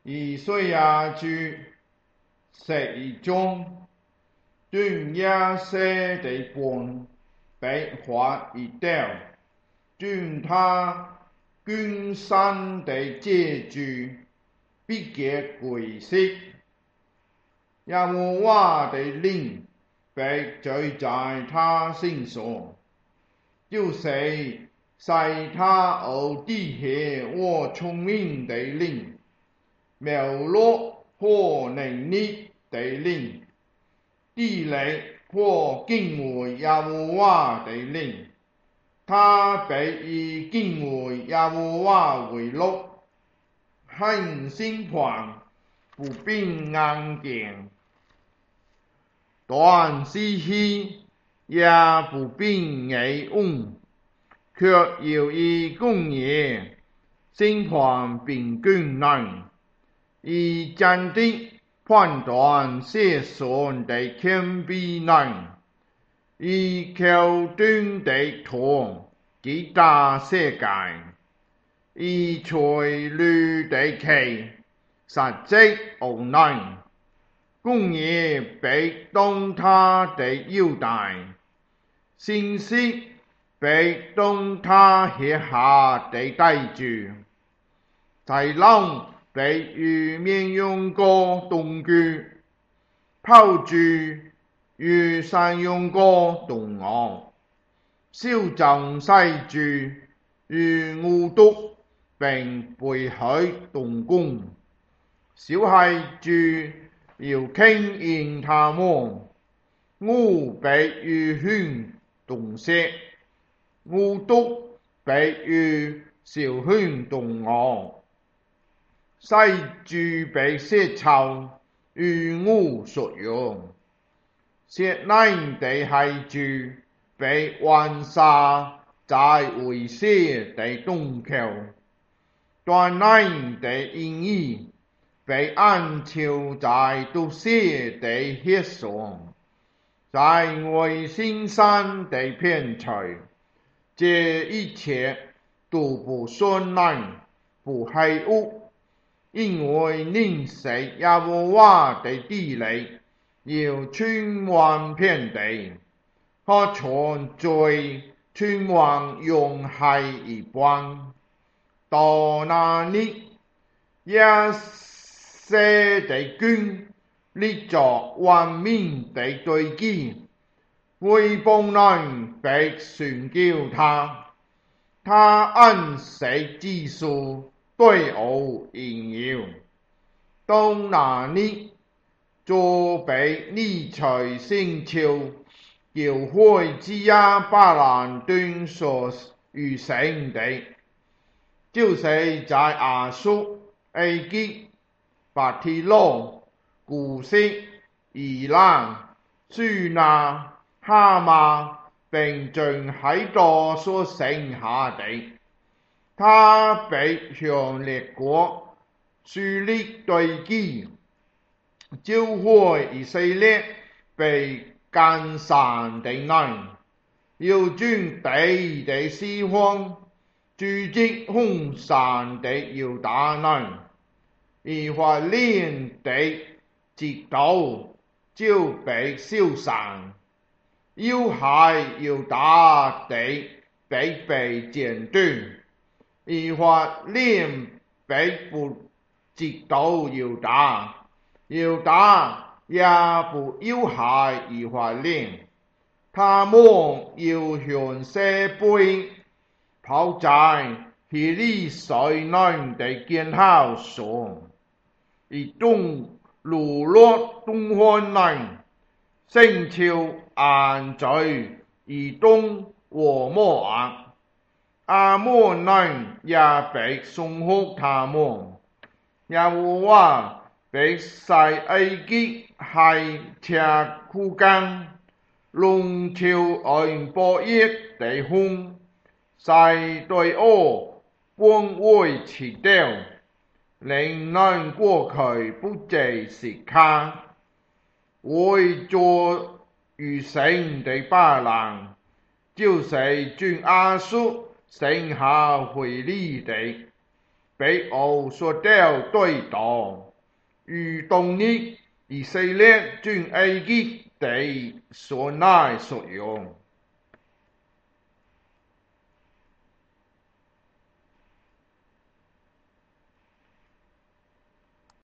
以岁亚居世中，顿亚西地半，北华一掉，顿他君山地借据，必结鬼色。耶和华的灵被聚在他身上，就是使他有地下和聪明的灵，苗落或能力的灵，地雷或敬畏耶和华的灵。他被以敬畏耶和华为乐，很心宽，不变硬件。但是气也不变危稳，却有一公业，心宽并均能，以坚定判断世上的谦卑能，以口端的痛击打世界，以垂绿的旗实际无能。公业被动他的优待，信息被动他辖下的带住，豺狼被与绵羊过同居，炮竹与山羊过同昂，小将细猪与牛犊并背海同工，小孩猪要傾應他們，牛被與犬同食，牛犢被與小犬同餓，細豬被蛇草與牛所用，血奶的孩豬被玩殺在危險的洞口，斷奶的嬰兒被安囚在毒蛇的血上，在危險山的片除，這一切都不順利，不黑惡，因為認識耶和華的地理要充滿遍地，好像水充滿洋海一般。到那日，耶西的君立着完美的對舉，毀謗人被宣叫他按實指數對我應用。到那日，就被你除星球教會之亞巴蘭頓所預成的，就是在亞述、埃及、巴提羅、古色、伊朗、蘇拿、哈馬並盡許多所剩下的。他被向列國樹立對舉，召回以色列被趕散的人，要將地的四方聚集分散的猶大人，以法蓮的直道就被消散，要害猶大的必被剪斷，以法蓮必不直到猶大，猶大也不要害以法蓮，他們要向西北跑在希利水嫩的建好上，以東路落東方人，星球安在以東和摩押，亞捫人也被送給他們。耶和華必使埃及海車枯乾，龍潮按暴疫的風，使對我本為辭掉，令人過去不知是他，為作餘剩的巴蘭，就是將亞述剩下回嚟的， 被敖所掉对待，如当日以色列进埃及地所乃所用。